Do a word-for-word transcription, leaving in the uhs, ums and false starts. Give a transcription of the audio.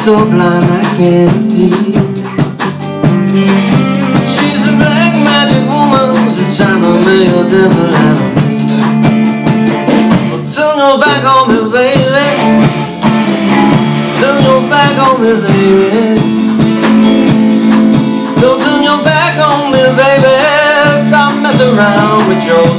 so blind I can't see. She's a black magic woman who's a sign of me, a devil and a me. Well, turn your back on me, baby. Turn your back on me, baby. Don't turn your back on me, baby. Stop messing around with your